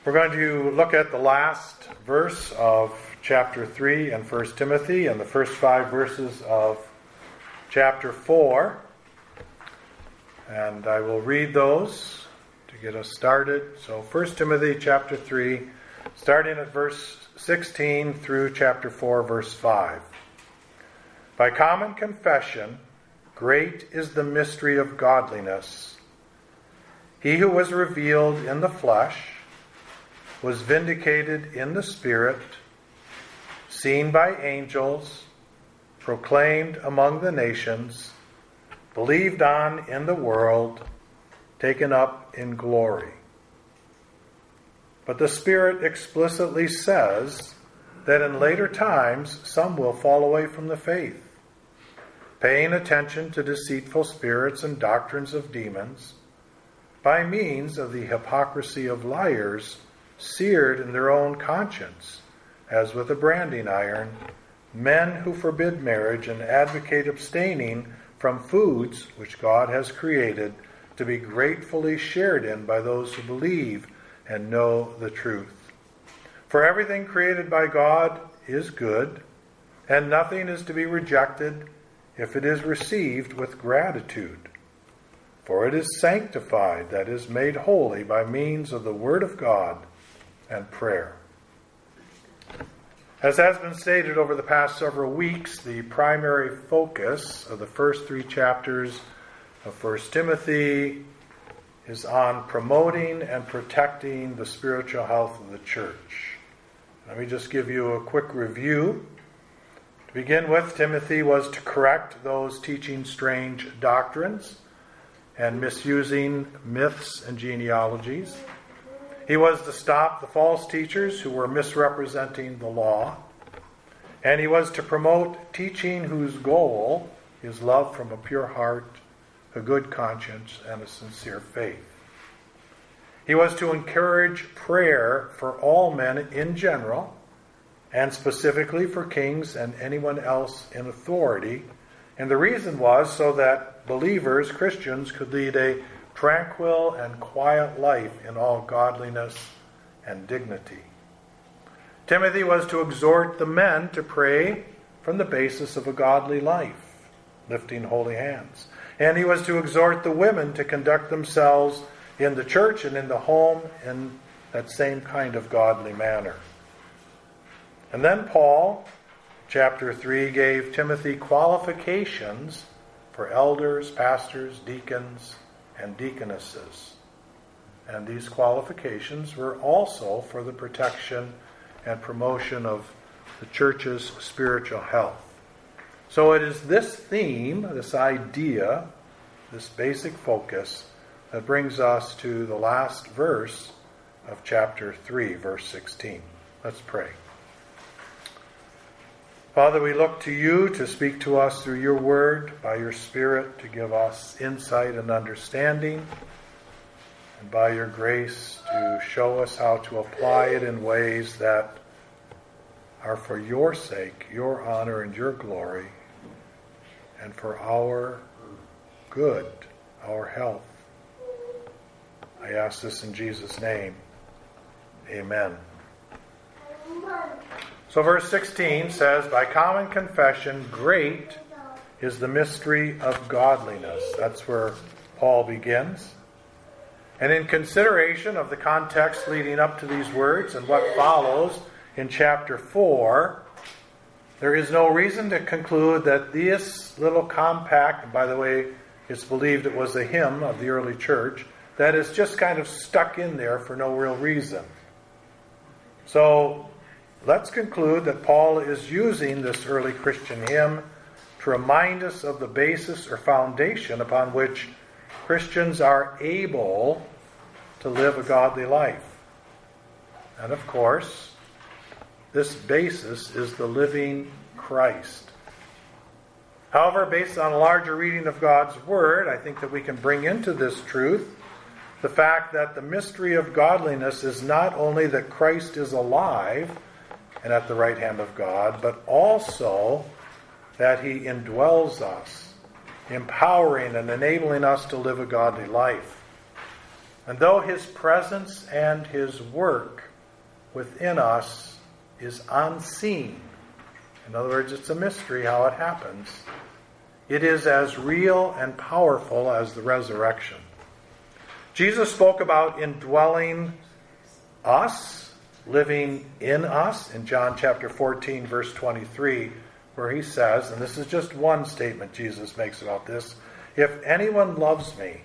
We're going to look at the last verse of chapter 3 in 1 Timothy and the first 5 verses of chapter 4. And I will read those to get us started. So 1 Timothy chapter 3, starting at verse 16 through chapter 4, verse 5. By common confession, great is the mystery of godliness. He who was revealed in the flesh was vindicated in the Spirit, seen by angels, proclaimed among the nations, believed on in the world, taken up in glory. But the Spirit explicitly says that in later times some will fall away from the faith, paying attention to deceitful spirits and doctrines of demons, by means of the hypocrisy of liars, seared in their own conscience, as with a branding iron, men who forbid marriage and advocate abstaining from foods which God has created to be gratefully shared in by those who believe and know the truth. For everything created by God is good, and nothing is to be rejected if it is received with gratitude. For it is sanctified, that is, made holy by means of the Word of God and prayer. As has been stated over the past several weeks, the primary focus of the first 3 chapters of 1 Timothy is on promoting and protecting the spiritual health of the church. Let me just give you a quick review. To begin with, Timothy was to correct those teaching strange doctrines and misusing myths and genealogies. He was to stop the false teachers who were misrepresenting the law. And he was to promote teaching whose goal is love from a pure heart, a good conscience, and a sincere faith. He was to encourage prayer for all men in general, and specifically for kings and anyone else in authority. And the reason was so that believers, Christians, could lead a tranquil and quiet life in all godliness and dignity. Timothy was to exhort the men to pray from the basis of a godly life, lifting holy hands. And he was to exhort the women to conduct themselves in the church and in the home in that same kind of godly manner. And then Paul, chapter 3, gave Timothy qualifications for elders, pastors, deacons, and deaconesses. And these qualifications were also for the protection and promotion of the church's spiritual health. So it is this theme, this idea, this basic focus that brings us to the last verse of chapter 3, verse 16. Let's pray. Father, we look to you to speak to us through your word, by your Spirit, to give us insight and understanding, and by your grace to show us how to apply it in ways that are for your sake, your honor, and your glory, and for our good, our health. I ask this in Jesus' name. Amen. So verse 16 says, by common confession, great is the mystery of godliness. That's where Paul begins. And in consideration of the context leading up to these words and what follows in chapter 4, there is no reason to conclude that this little compact, and by the way, it's believed it was a hymn of the early church, that is just kind of stuck in there for no real reason. So let's conclude that Paul is using this early Christian hymn to remind us of the basis or foundation upon which Christians are able to live a godly life. And of course, this basis is the living Christ. However, based on a larger reading of God's Word, I think that we can bring into this truth the fact that the mystery of godliness is not only that Christ is alive and at the right hand of God, but also that he indwells us, empowering and enabling us to live a godly life. And though his presence and his work within us is unseen, in other words, it's a mystery how it happens, it is as real and powerful as the resurrection. Jesus spoke about indwelling us, living in us, in John chapter 14, verse 23, where he says, and this is just one statement Jesus makes about this, "If anyone loves me,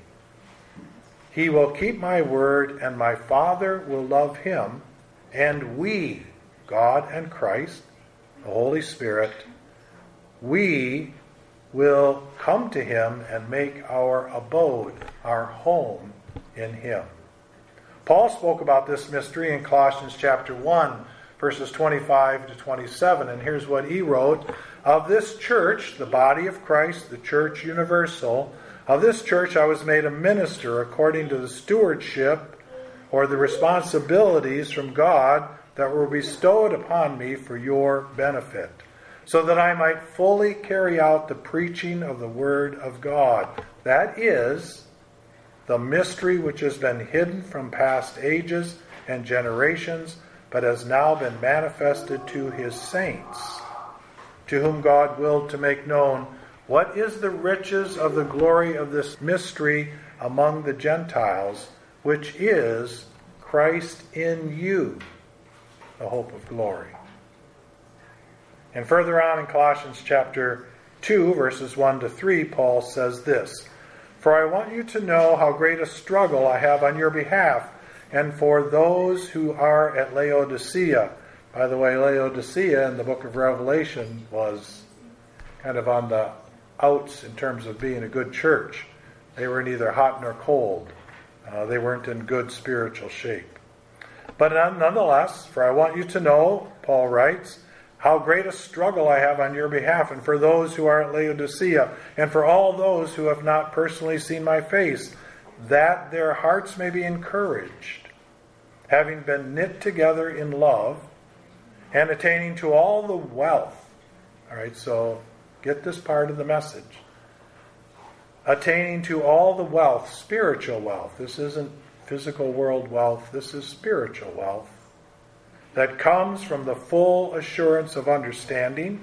he will keep my word, and my Father will love him, and we," God and Christ, the Holy Spirit, "we will come to him and make our abode, our home in him." Paul spoke about this mystery in Colossians chapter 1, verses 25 to 27, and here's what he wrote: "Of this church, the body of Christ, the church universal, of this church I was made a minister according to the stewardship or the responsibilities from God that were bestowed upon me for your benefit, so that I might fully carry out the preaching of the Word of God. That is, the mystery which has been hidden from past ages and generations, but has now been manifested to his saints, to whom God willed to make known what is the riches of the glory of this mystery among the Gentiles, which is Christ in you, the hope of glory." And further on in Colossians chapter 2, verses 1 to 3, Paul says this: "For I want you to know how great a struggle I have on your behalf, and for those who are at Laodicea." By the way, Laodicea in the book of Revelation was kind of on the outs in terms of being a good church. They were neither hot nor cold. They weren't in good spiritual shape. But nonetheless, "For I want you to know," Paul writes, "how great a struggle I have on your behalf, and for those who are at Laodicea, and for all those who have not personally seen my face, that their hearts may be encouraged, having been knit together in love, and attaining to all the wealth." All right, so get this part of the message. Attaining to all the wealth, spiritual wealth. This isn't physical world wealth, this is spiritual wealth, that comes from the full assurance of understanding,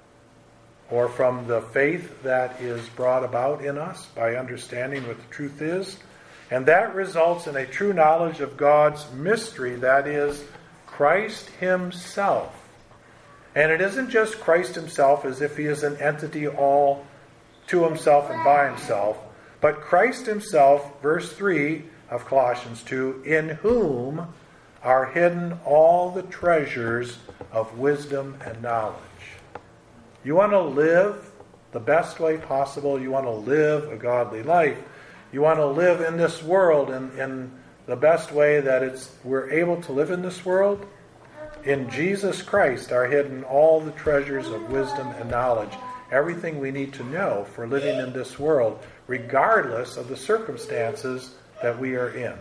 or from the faith that is brought about in us by understanding what the truth is. And that results in a true knowledge of God's mystery, that is, Christ himself. And it isn't just Christ himself as if he is an entity all to himself and by himself, but Christ himself, verse 3 of Colossians 2, "in whom are hidden all the treasures of wisdom and knowledge." You want to live the best way possible. You want to live a godly life. You want to live in this world in the best way that we're able to live in this world. In Jesus Christ are hidden all the treasures of wisdom and knowledge. Everything we need to know for living in this world, regardless of the circumstances that we are in.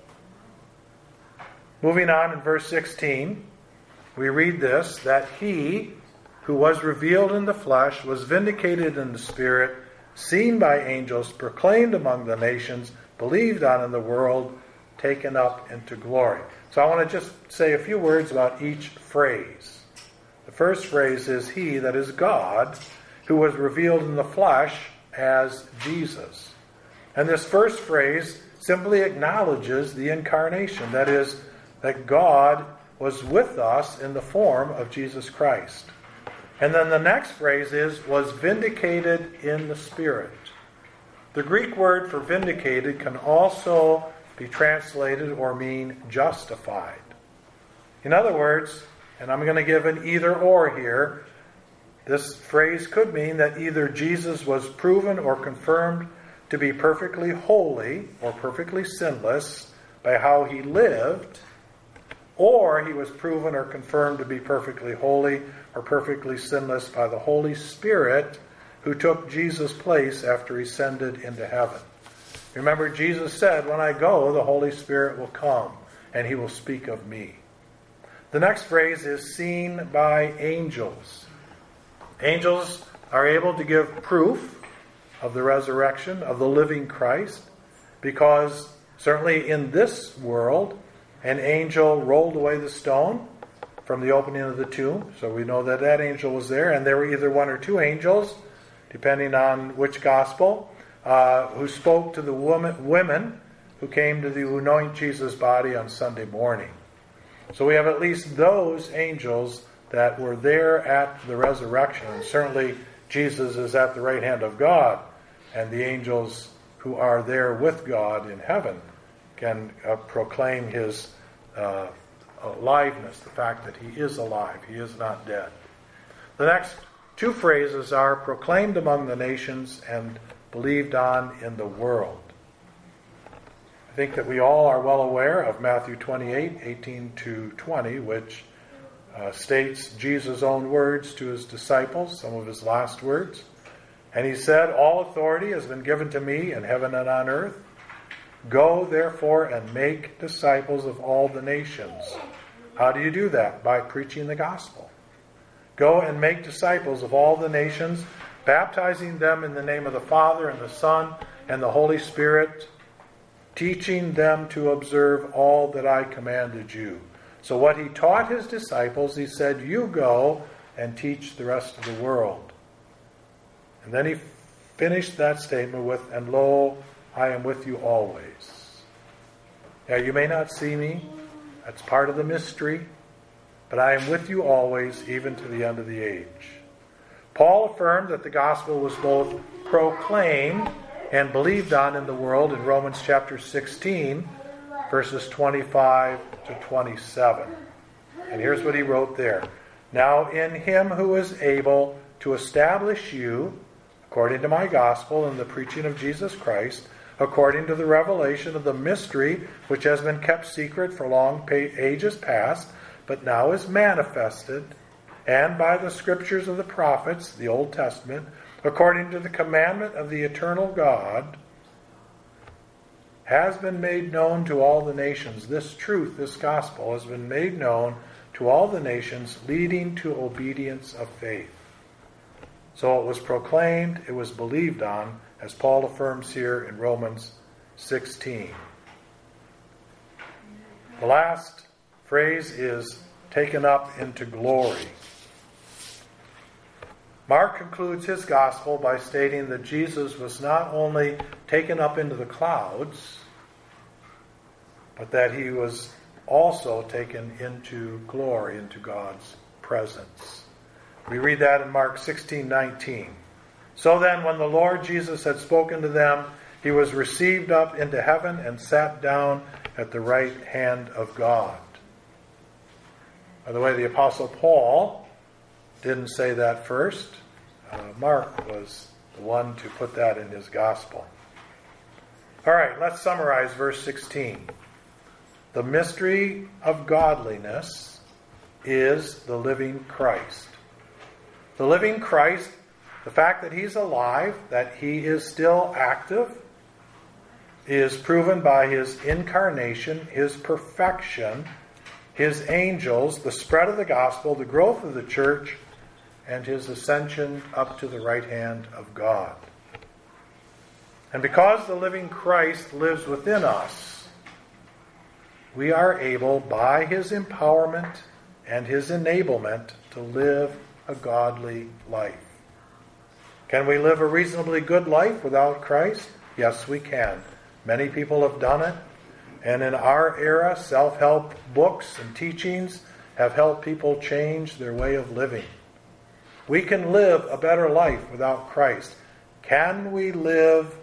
Moving on in verse 16, we read this, "That he who was revealed in the flesh was vindicated in the Spirit, seen by angels, proclaimed among the nations, believed on in the world, taken up into glory." So I want to just say a few words about each phrase. The first phrase is "he," that is God, who was revealed in the flesh as Jesus. And this first phrase simply acknowledges the incarnation, that is, that God was with us in the form of Jesus Christ. And then the next phrase is, "was vindicated in the Spirit." The Greek word for vindicated can also be translated or mean justified. In other words, and I'm going to give an either or here, this phrase could mean that either Jesus was proven or confirmed to be perfectly holy or perfectly sinless by how he lived, or he was proven or confirmed to be perfectly holy or perfectly sinless by the Holy Spirit who took Jesus' place after he ascended into heaven. Remember, Jesus said, "When I go, the Holy Spirit will come, and he will speak of me." The next phrase is "seen by angels." Angels are able to give proof of the resurrection of the living Christ because Certainly in this world, an angel rolled away the stone from the opening of the tomb. So we know that that angel was there. And there were either one or two angels, depending on which gospel, who spoke to the women who came to anoint Jesus' body on Sunday morning. So we have at least those angels that were there at the resurrection. And certainly Jesus is at the right hand of God, and the angels who are there with God in heaven can proclaim his aliveness, the fact that he is alive, he is not dead. The next two phrases are proclaimed among the nations and believed on in the world. I think that we all are well aware of Matthew 28, 18 to 20, which states Jesus' own words to his disciples, some of his last words. And he said, "All authority has been given to me in heaven and on earth. Go, therefore, and make disciples of all the nations." How do you do that? By preaching the gospel. Go and make disciples of all the nations, baptizing them in the name of the Father and the Son and the Holy Spirit, teaching them to observe all that I commanded you. So what he taught his disciples, he said, you go and teach the rest of the world. And then he finished that statement with, "And lo, I am with you always." Now you may not see me, that's part of the mystery, but I am with you always, even to the end of the age. Paul affirmed that the gospel was both proclaimed and believed on in the world in Romans chapter 16, verses 25 to 27. And here's what he wrote there. "Now in him who is able to establish you, according to my gospel and the preaching of Jesus Christ, according to the revelation of the mystery which has been kept secret for long ages past, but now is manifested, and by the scriptures of the prophets," the Old Testament, "according to the commandment of the eternal God, has been made known to all the nations." This truth, this gospel, has been made known to all the nations, leading to obedience of faith. So it was proclaimed, it was believed on, as Paul affirms here in Romans 16. The last phrase is taken up into glory. Mark concludes his gospel by stating that Jesus was not only taken up into the clouds, but that he was also taken into glory, into God's presence. We read that in Mark 16:19. "So then, when the Lord Jesus had spoken to them, he was received up into heaven and sat down at the right hand of God." By the way, the Apostle Paul didn't say that first. Mark was the one to put that in his gospel. All right, let's summarize verse 16. The mystery of godliness is the living Christ. The living Christ, the fact that he's alive, that he is still active, is proven by his incarnation, his perfection, his angels, the spread of the gospel, the growth of the church, and his ascension up to the right hand of God. And because the living Christ lives within us, we are able, by his empowerment and his enablement, to live a godly life. Can we live a reasonably good life without Christ? Yes, we can. Many people have done it. And in our era, self-help books and teachings have helped people change their way of living. We can live a better life without Christ. Can we live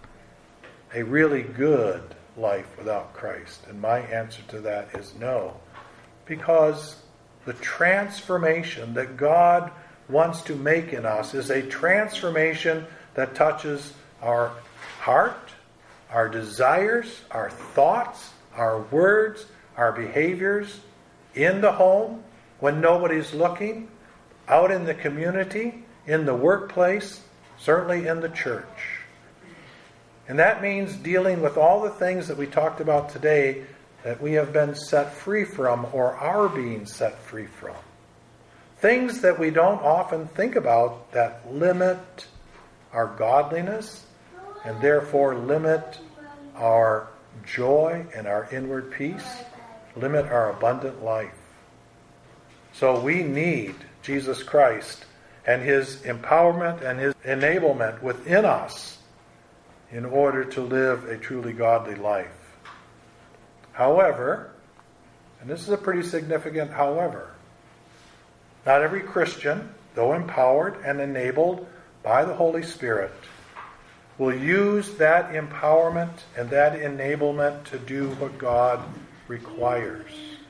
a really good life without Christ? And my answer to that is no. Because the transformation that God wants to make in us is a transformation that touches our heart, our desires, our thoughts, our words, our behaviors, in the home, when nobody's looking, out in the community, in the workplace, certainly in the church. And that means dealing with all the things that we talked about today that we have been set free from or are being set free from. Things that we don't often think about that limit our godliness and therefore limit our joy and our inward peace, limit our abundant life. So we need Jesus Christ and His empowerment and His enablement within us in order to live a truly godly life. However, and this is a pretty significant however, not every Christian, though empowered and enabled by the Holy Spirit, will use that empowerment and that enablement to do what God requires.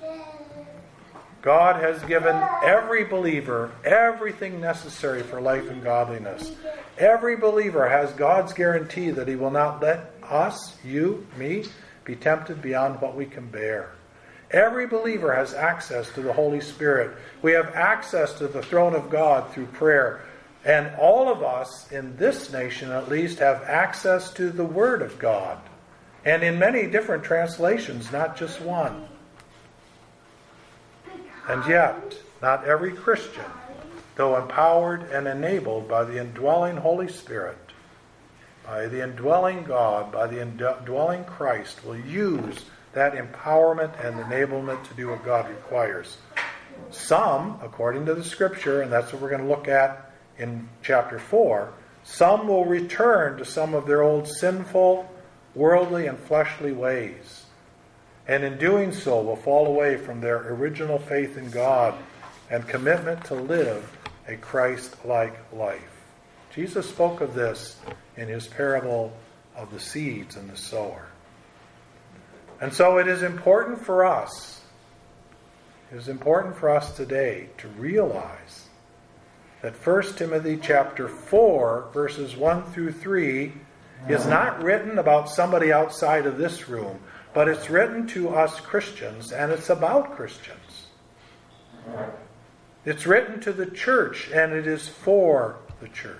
God has given every believer everything necessary for life and godliness. Every believer has God's guarantee that He will not let us, you, me, be tempted beyond what we can bear. Every believer has access to the Holy Spirit. We have access to the throne of God through prayer. And all of us, in this nation at least, have access to the Word of God. And in many different translations, not just one. And yet, not every Christian, though empowered and enabled by the indwelling Holy Spirit, by the indwelling God, by the indwelling Christ, will use that empowerment and enablement to do what God requires. Some, according to the Scripture, and that's what we're going to look at in chapter 4, some will return to some of their old sinful, worldly, and fleshly ways. And in doing so will fall away from their original faith in God and commitment to live a Christ-like life. Jesus spoke of this in His parable of the seeds and the sower. And so it is important for us, today to realize that 1 Timothy chapter 4, verses 1 through 3, is not written about somebody outside of this room, but it's written to us Christians, and it's about Christians. It's written to the church, and it is for the church.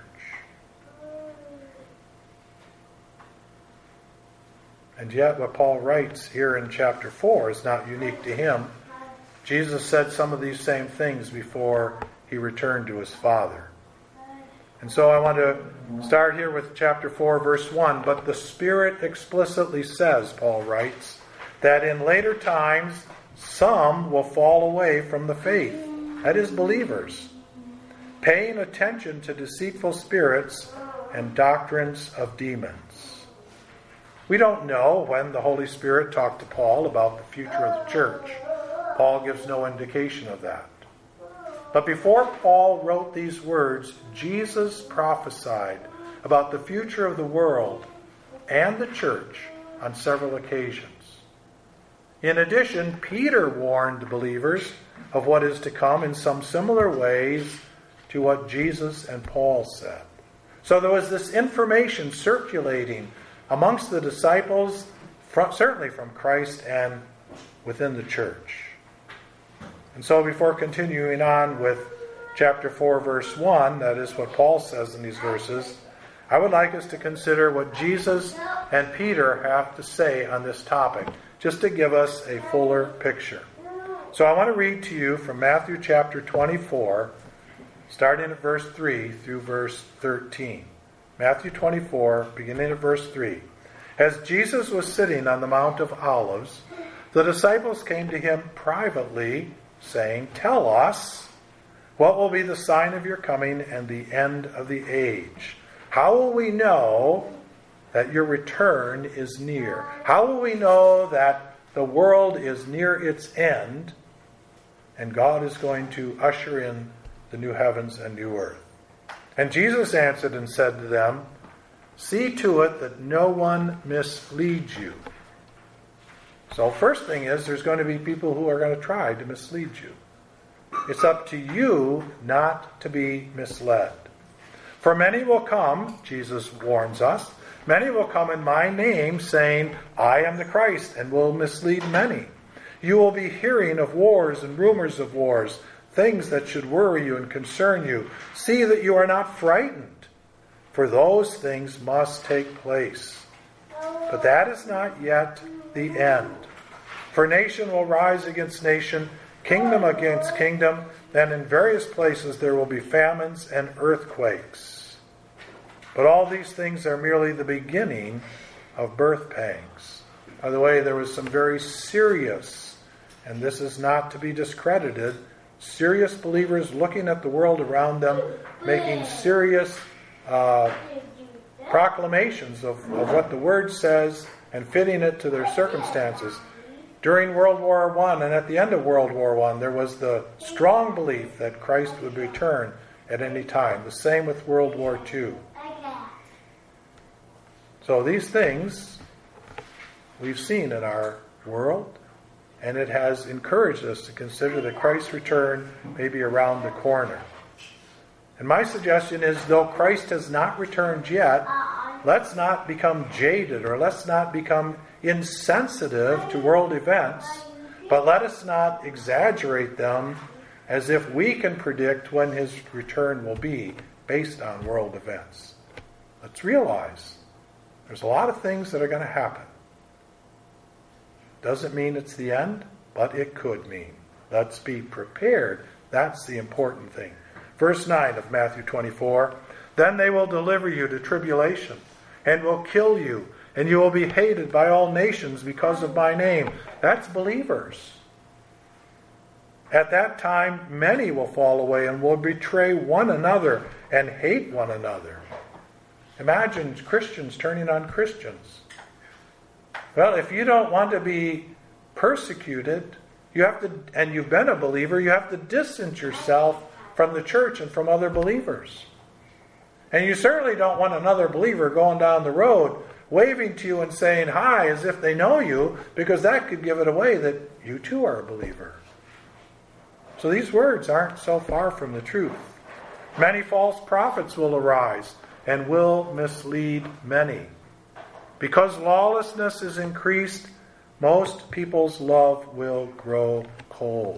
And yet what Paul writes here in chapter 4 is not unique to him. Jesus said some of these same things before He returned to His Father. And so I want to start here with chapter 4, verse 1. But the Spirit explicitly says, Paul writes, that in later times some will fall away from the faith. That is, believers, paying attention to deceitful spirits and doctrines of demons. We don't know when the Holy Spirit talked to Paul about the future of the church. Paul gives no indication of that. But before Paul wrote these words, Jesus prophesied about the future of the world and the church on several occasions. In addition, Peter warned the believers of what is to come in some similar ways to what Jesus and Paul said. So there was this information circulating amongst the disciples, certainly from Christ and within the church. And so before continuing on with chapter 4, verse 1, that is what Paul says in these verses, I would like us to consider what Jesus and Peter have to say on this topic, just to give us a fuller picture. So I want to read to you from Matthew chapter 24, starting at verse 3 through verse 13. Matthew 24, beginning at verse 3. As Jesus was sitting on the Mount of Olives, the disciples came to Him privately, saying, "Tell us, what will be the sign of your coming and the end of the age? How will we know that your return is near? How will we know that the world is near its end and God is going to usher in the new heavens and new earth?" And Jesus answered and said to them, "See to it that no one misleads you." So first thing is, there's going to be people who are going to try to mislead you. It's up to you not to be misled. For many will come, Jesus warns us, many will come in my name saying, "I am the Christ," and will mislead many. You will be hearing of wars and rumors of wars, things that should worry you and concern you. See that you are not frightened, for those things must take place. But that is not yet the end. For nation will rise against nation, kingdom against kingdom, and in various places there will be famines and earthquakes. But all these things are merely the beginning of birth pangs. By the way, there was some very serious, and this is not to be discredited, serious believers looking at the world around them, making serious proclamations of what the Word says and fitting it to their circumstances. During World War I and at the end of World War I, there was the strong belief that Christ would return at any time. The same with World War II. So these things we've seen in our world, and it has encouraged us to consider that Christ's return may be around the corner. And my suggestion is, though Christ has not returned yet, let's not become jaded or let's not become insensitive to world events, but let us not exaggerate them as if we can predict when his return will be based on world events. Let's realize there's a lot of things that are going to happen. Doesn't mean it's the end, but it could mean. Let's be prepared. That's the important thing. Verse 9 of Matthew 24, "Then they will deliver you to tribulation, and will kill you, and you will be hated by all nations because of my name." That's believers. "At that time, many will fall away and will betray one another and hate one another." Imagine Christians turning on Christians. Well, if you don't want to be persecuted, you have to, and you've been a believer, you have to distance yourself from the church and from other believers. And you certainly don't want another believer going down the road waving to you and saying hi as if they know you, because that could give it away that you too are a believer. So these words aren't so far from the truth. Many false prophets will arise and will mislead many. Because lawlessness is increased, most people's love will grow cold.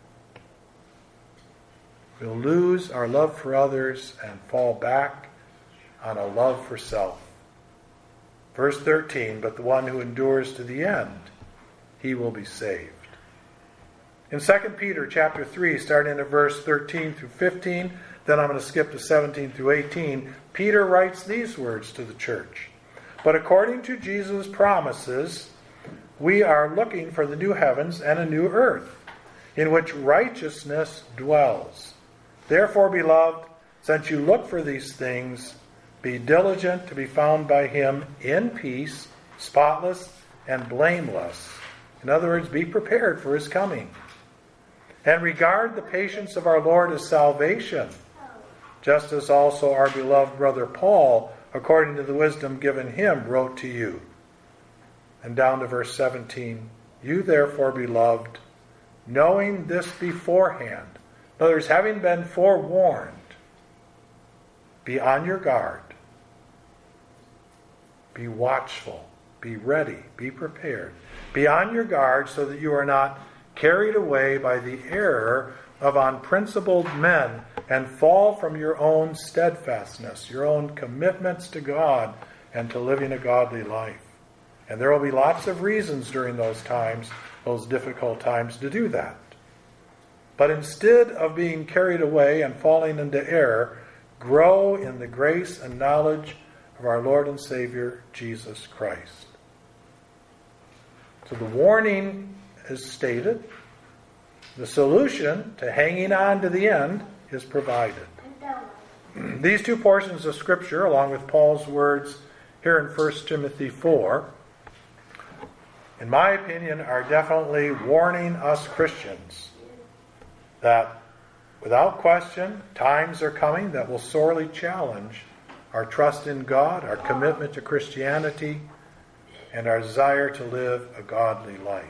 We'll lose our love for others and fall back on a love for self. Verse 13, "But the one who endures to the end, he will be saved." In 2 Peter chapter 3, starting at verse 13 through 15, then I'm going to skip to 17 through 18, Peter writes these words to the church. "But according to Jesus' promises, we are looking for the new heavens and a new earth, in which righteousness dwells. Therefore, beloved, since you look for these things, be diligent to be found by him in peace, spotless and blameless." In other words, be prepared for his coming. "And regard the patience of our Lord as salvation, just as also our beloved brother Paul, according to the wisdom given him, wrote to you." And down to verse 17, "You therefore, beloved, knowing this beforehand," in other words, having been forewarned, "be on your guard, be watchful, be ready, be prepared. Be on your guard so that you are not carried away by the error of unprincipled men and fall from your own steadfastness," your own commitments to God and to living a godly life. And there will be lots of reasons during those times, those difficult times, to do that. But instead of being carried away and falling into error, grow in the grace and knowledge of our Lord and Savior, Jesus Christ. So the warning is stated. The solution to hanging on to the end is provided. These two portions of Scripture, along with Paul's words here in 1 Timothy 4, in my opinion, are definitely warning us Christians that, without question, times are coming that will sorely challenge our trust in God, our commitment to Christianity, and our desire to live a godly life.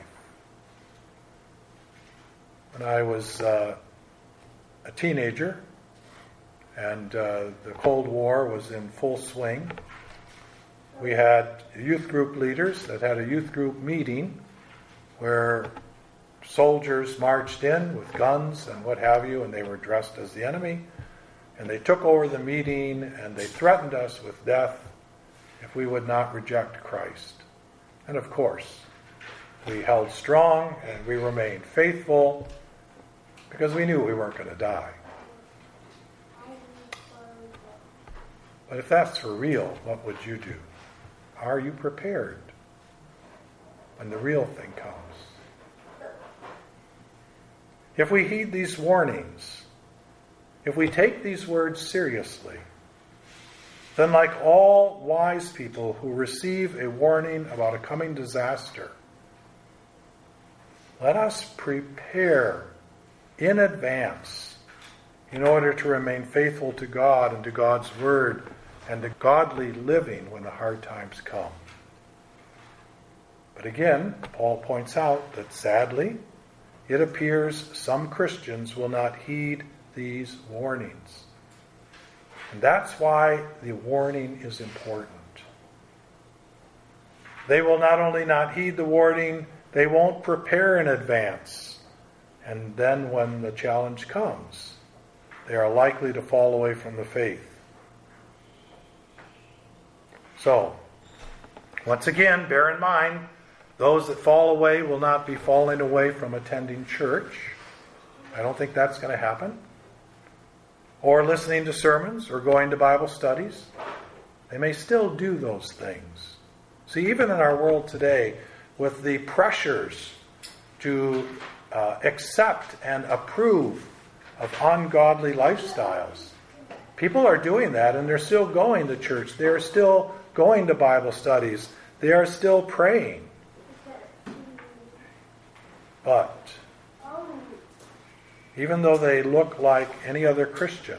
When I was a teenager and the Cold War was in full swing, we had youth group leaders that had a youth group meeting where soldiers marched in with guns and what have you, and they were dressed as the enemy, and they took over the meeting and they threatened us with death if we would not reject Christ. And of course, we held strong and we remained faithful because we knew we weren't going to die. But if that's for real, what would you do? Are you prepared? when the real thing comes. If we heed these warnings, if we take these words seriously, then like all wise people who receive a warning about a coming disaster, let us prepare in advance in order to remain faithful to God and to God's Word and to godly living when the hard times come. But again, Paul points out that sadly, it appears some Christians will not heed these warnings. And that's why the warning is important. They will not only not heed the warning, they won't prepare in advance. And then when the challenge comes, they are likely to fall away from the faith. So, once again, bear in mind, those that fall away will not be falling away from attending church. I don't think that's going to happen. Or listening to sermons, or going to Bible studies. They may still do those things. See, even in our world today, with the pressures to accept and approve of ungodly lifestyles, people are doing that, and they're still going to church. They're still going to Bible studies. They are still praying. But even though they look like any other Christian,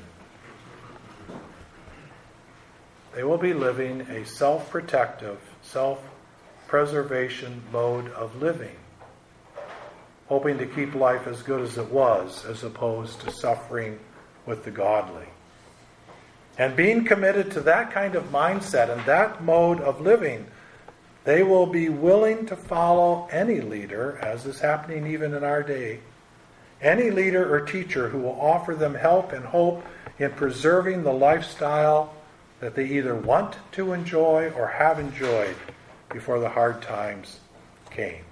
they will be living a self-protective, self-preservation mode of living, hoping to keep life as good as it was, as opposed to suffering with the godly. And being committed to that kind of mindset and that mode of living, they will be willing to follow any leader, as is happening even in our day, any leader or teacher who will offer them help and hope in preserving the lifestyle that they either want to enjoy or have enjoyed before the hard times came.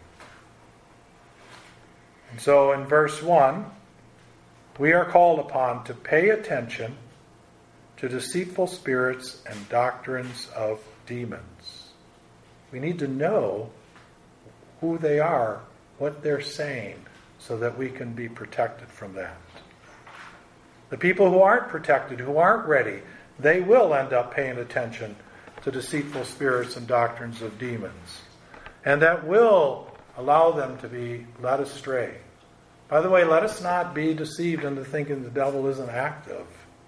And so in verse 1, we are called upon to pay attention to deceitful spirits and doctrines of demons. We need to know who they are, what they're saying, so that we can be protected from that. The people who aren't protected, who aren't ready, they will end up paying attention to deceitful spirits and doctrines of demons. And that will allow them to be led astray. By the way, let us not be deceived into thinking the devil isn't active.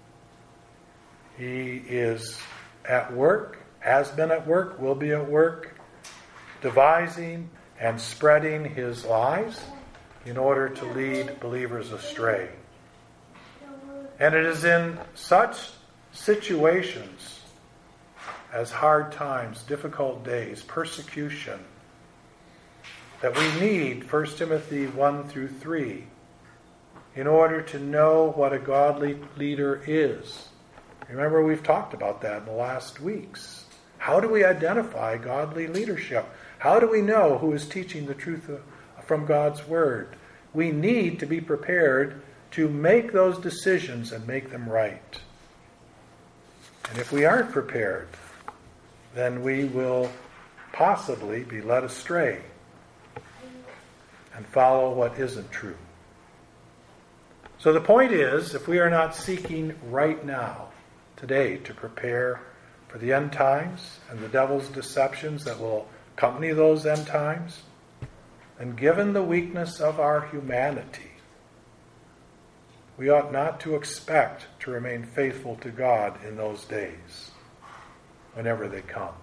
He is at work, has been at work, will be at work, devising and spreading his lies in order to lead believers astray. And it is in such situations as hard times, difficult days, persecution, that we need 1 Timothy 1 through 3 in order to know what a godly leader is. Remember, we've talked about that in the last weeks. How do we identify godly leadership? How do we know who is teaching the truth from God's Word? We need to be prepared to make those decisions and make them right. And if we aren't prepared, then we will possibly be led astray and follow what isn't true. So the point is, if we are not seeking right now, today, to prepare for the end times and the devil's deceptions that will accompany those end times, and given the weakness of our humanity, we ought not to expect to remain faithful to God in those days, whenever they come.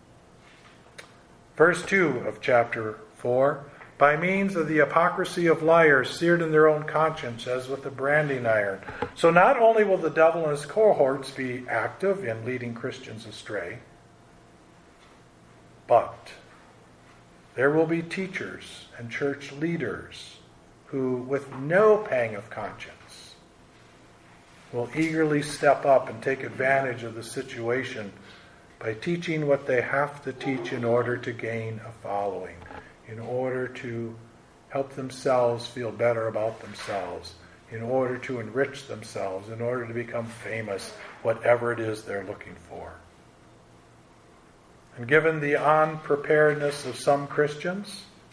Verse 2 of chapter 4, by means of the hypocrisy of liars seared in their own conscience as with a branding iron. So not only will the devil and his cohorts be active in leading Christians astray, but there will be teachers and church leaders who, with no pang of conscience, will eagerly step up and take advantage of the situation by teaching what they have to teach in order to gain a following, in order to help themselves feel better about themselves, in order to enrich themselves, in order to become famous, whatever it is they're looking for. And given the unpreparedness of some Christians,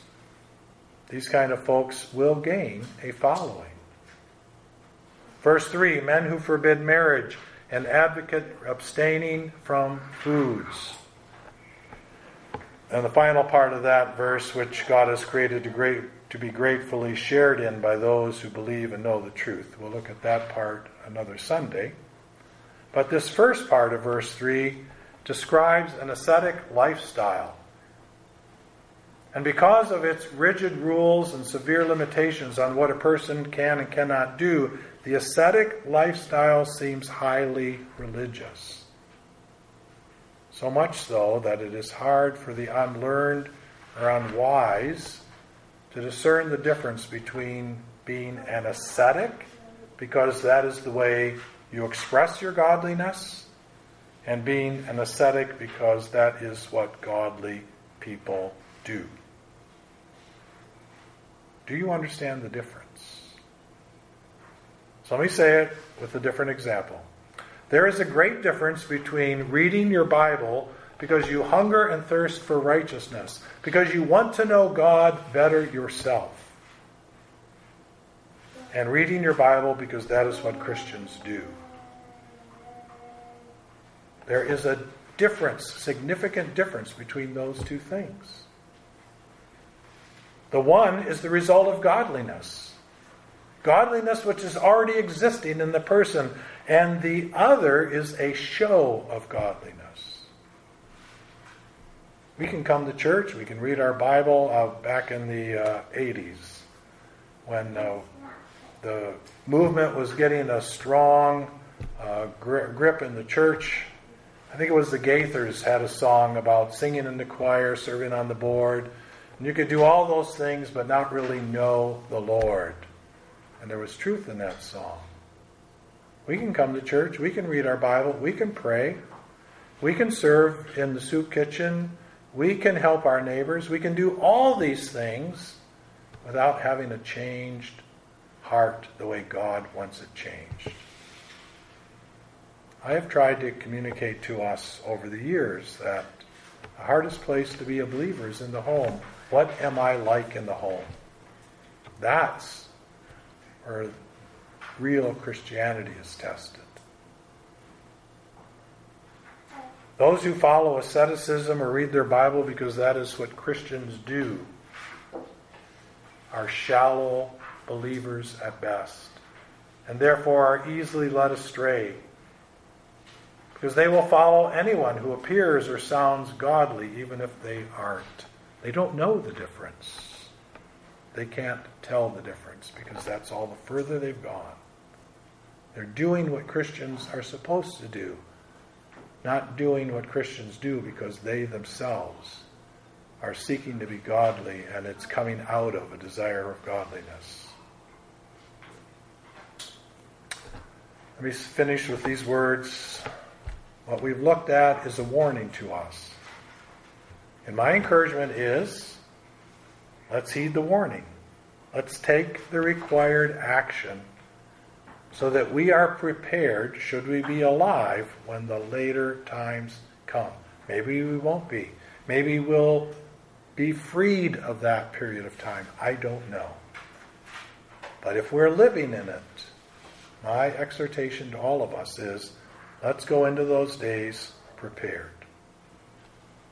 these kind of folks will gain a following. Verse 3, men who forbid marriage and advocate abstaining from foods. And the final part of that verse, which God has created to be gratefully shared in by those who believe and know the truth. We'll look at that part another Sunday. But this first part of verse 3 describes an ascetic lifestyle. And because of its rigid rules and severe limitations on what a person can and cannot do, the ascetic lifestyle seems highly religious. So much so that it is hard for the unlearned or unwise to discern the difference between being an ascetic, because that is the way you express your godliness, and being an ascetic because that is what godly people do. Do you understand the difference? So let me say it with a different example. There is a great difference between reading your Bible because you hunger and thirst for righteousness, because you want to know God better yourself, and reading your Bible because that is what Christians do. There is a difference, significant difference between those two things. The one is the result of godliness. Godliness which is already existing in the person. And the other is a show of godliness. We can come to church, we can read our Bible back in the 80s when the movement was getting a strong grip in the church. I think it was the Gaithers had a song about singing in the choir, serving on the board. And you could do all those things but not really know the Lord. And there was truth in that song. We can come to church, we can read our Bible, we can pray, we can serve in the soup kitchen, we can help our neighbors, we can do all these things without having a changed heart the way God wants it changed. I have tried to communicate to us over the years that the hardest place to be a believer is in the home. What am I like in the home? That's where real Christianity is tested. Those who follow asceticism or read their Bible because that is what Christians do are shallow believers at best, and therefore are easily led astray, because they will follow anyone who appears or sounds godly even if they aren't. They don't know the difference. They can't tell the difference because that's all the further they've gone. They're doing what Christians are supposed to do, not doing what Christians do because they themselves are seeking to be godly and it's coming out of a desire of godliness. Let me finish with these words. What we've looked at is a warning to us. And my encouragement is, let's heed the warning. Let's take the required action so that we are prepared should we be alive when the later times come. Maybe we won't be. Maybe we'll be freed of that period of time. I don't know. But if we're living in it, my exhortation to all of us is, let's go into those days prepared.